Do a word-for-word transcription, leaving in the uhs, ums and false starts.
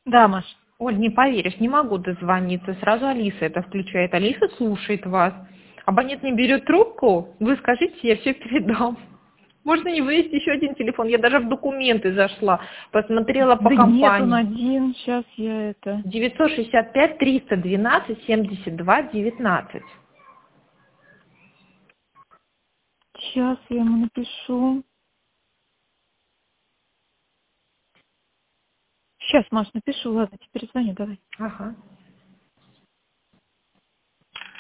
Да, Маш. Оль, не поверишь, не могу дозвониться. Сразу Алиса это включает. Алиса слушает вас. Абонент не берет трубку, вы скажите, я все передам. Можно не вывести еще один телефон. Я даже в документы зашла, посмотрела по Да нет, он компании. один. Сейчас я это... девятьсот шестьдесят пять триста двенадцать семьдесят два девятнадцать. Сейчас я ему напишу. Сейчас, Маш, напишу. Ладно, теперь звони, давай. Ага.